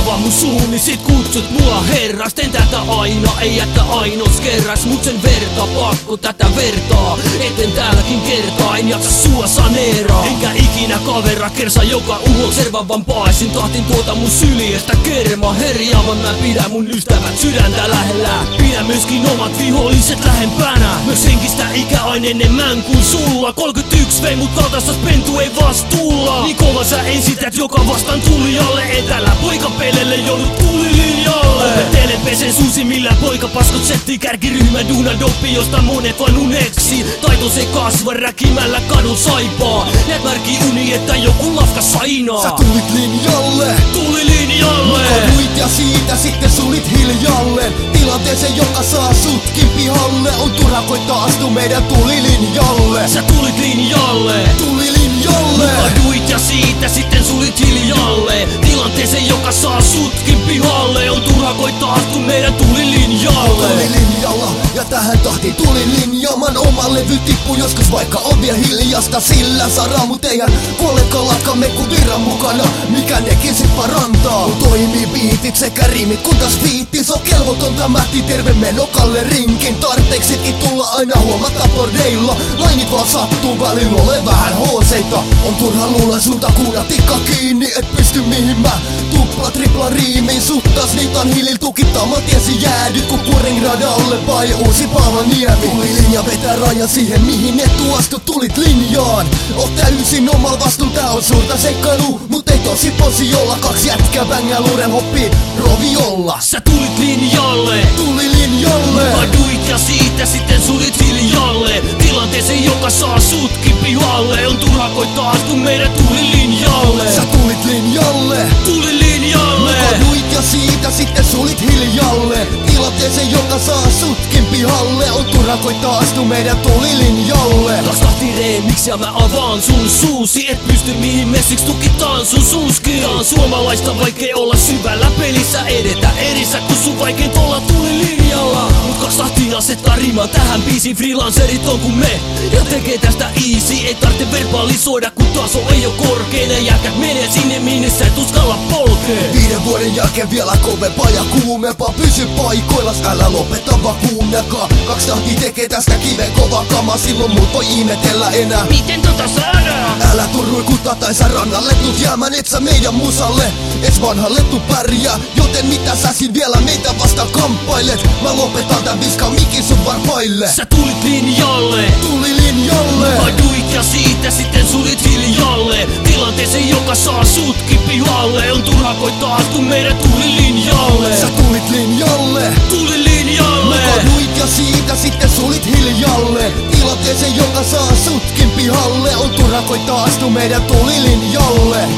avaa mun suun, niin sit kutsut mua herras. Teen tätä aina, ei jättä ainos kerras, mut sen verta pakko tätä vertaa. Eten täälläkin kertaa, en jaksa sua saneeraa. Enkä ikinä kavera kersa joka uhol servaavan paisin. Tahtin tuota mun syljestä kerma herjaavan. Mä pidän mun ystävät sydäntä lähellä. Pidän myöskin omat viholliset lähempänä. Myös henkistä ikäain enemmän kuin sulla. 31 vei mut kaltaistas pentu ei vastuulla. Niin kova sä esität joka vastaan tulijalle. Etelä poikapelelle joudut tulilinjalle. Opettele pesen susi millä poikapaskot setti. Kärkiryhmä duuna doppi josta monet vain uneksi. Taito se kasva räkimällä kadun saipaa. Näet märki uni että joku lafka sainaa. Sä tulit linjalle, Tuli linjalle. kaduit ja siitä sitten sulit hiljalle. Tilanteeseen joka saa sutkin pihalle. On turha koittaa astua meidän tulilinjalle. Sä tulit linjalle. Tulilinjalle, Kaduit ja siitä sitten sulit hiljalle. Tilanteeseen joka saa sutkin pihalle. On turha koittaa astua meidän tulilinjalle. tulilinjalla ja tähän tahtiin tulilinjaaman. Oma levy tippuu joskus vaikka on vielä hiljasta. Sillä saraa mut eihän kuollekaan lakkamme kun virran mukana. Mikä nekin sit parantaa. Kun toimii biitit sekä riimit kun taas fiitti. Se on kelvotonta mähti terve meno Kalle Rinkin. Tarpeeksikin tulla aina huomata bordeilla. Lainit vaan sattuu välillä ole vähän hooseita. On turha luulla sulta kuulla tikka kiinni. Et pysty mihin mä tupla tripla riimiin. Suttas niitan hiilil tukittama tiesi jäädyt. Kun puring radalle vai uusi Paavaniemi. Tulilinja vetää rajan siihen mihin et tuostu. Tulit linjaan, oot täysin omal vastuun. Tää on suurta seikkailu, mut ei tosi posiolla. 2 jätkää bängää luuren hoppii roviolla. Sä tulit linjalle. Tulilinjalle, Kaduit ja siitä sitten sulit hiljalle. Tilanteeseen joka saa sutkin pihalle. On turha koittaa astua meidän tulilinjalle. sä tulit linjalle. Tulilinjalle. Kaduit ja siitä sitten sulit hiljalle. Tilanteeseen joka saa sutkin pihalle. On turha koittaa astua meidän tulilinjalle. Taas tahti remix ja mä avaan sun suusi. Et pysty mihin messiks tukitaan sun suuski. Tää on suomalaista vaikei olla syvällä pelissä. Edetä erissä kun sun vaikein olla tulilinjalla. Mut 2 tahtia asettaa riman tähän biisiin. Freelancerit on kuin me ja tekee tästä easy. Ei tarvitse verbalisoida kun taso ei oo korkea. Ne jätkät menee sinne minne sä et uskalla polkee. 5 vuoden jälkeen vielä kovempaa ja kuumempaa. Pysy paikoillas, älä lopeta vaan kuunnelkaa. 2 tahtia tekee tästä kiven kova kama. Silloin muut voi ihmetellä enää. Miten tota saadaan? Älä turruikuta tai sä rannalle tuut jäämään et sä meidän musalle. Et vanhalle tuu pärjää, joten mitä sä siin vielä meitä vastaan kamppailet. Mä lopetan tän viskaan mikin sun varpaille. Sä tulit linjalle. Tulilinjalle, Kaduit ja siitä sitten sulit hiljalle. Tilanteeseen joka saa sutkin pihalle. On turha koittaa astua meidän tulilinjalle. sä tulit linjalle. Tulilinjalle. Kaduit ja siitä sitten sulit hiljalle. Tilanteeseen joka saa sutkin pihalle. On turha koittaa astua meidän tulilinjalle.